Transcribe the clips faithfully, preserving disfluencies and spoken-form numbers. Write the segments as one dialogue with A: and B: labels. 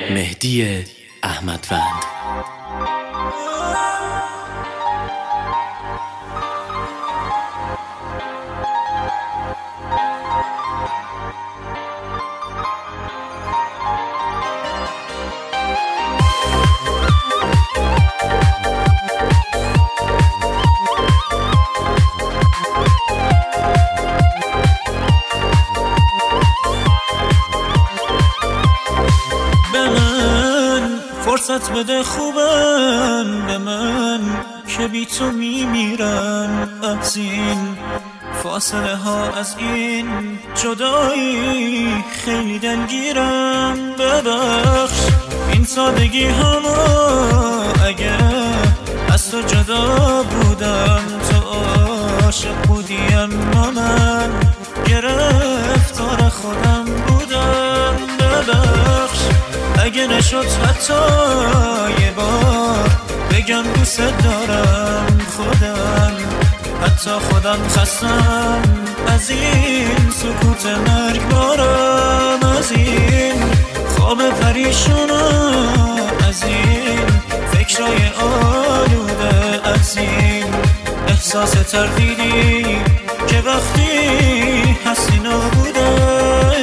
A: مهدی احمدوند.
B: فرصت بده خوبن به من که بی تو میمیرن، از این فاصله ها، از این جدایی خیلی دلگیرم. ببخش این سادگی همو اگه از تو جدا بودم، تو عاشق بودی اما من گرفتار خودم بودم. ببخش اگه نشد حتی یه بار بگم دوست دارم، خودم حتی خودم خستم از این سکوت مرگبارم، از این خواب پریشونم، از این فکرای آلوده، از این احساس تردیدی که وقتی هستی نبوده.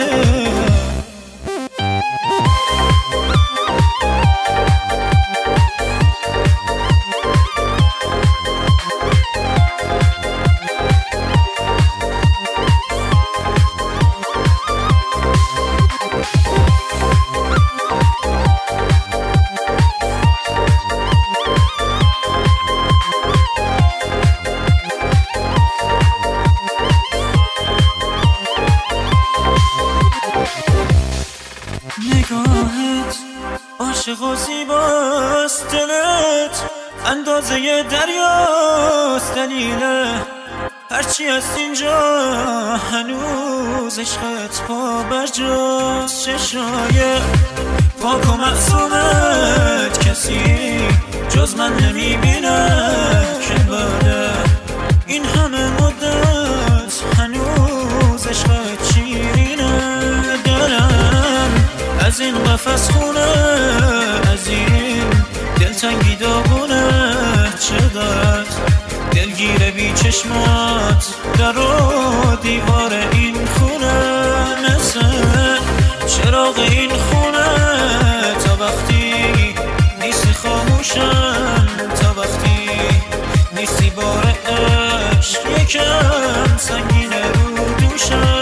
B: نگاهت عاشق و زیباست، دلت اندازه دریاست، دلیله هرچی هست اینجا هنوز عشقت پا برجاست. چشای پاک و معصومت کسی جز من نمیبینه که بله این همه مدت هنوز عشقت شیرینه. دلم از این قفس خونه، از این دلتنگی داغونه، چقدر دلگیره بی چشمات در و دیوار این خونه، مثل چراغ این خونه تا وقتی نیستی خاموشم، تا وقتی نیستی بار عشق یکم سنگینه رو دوشم.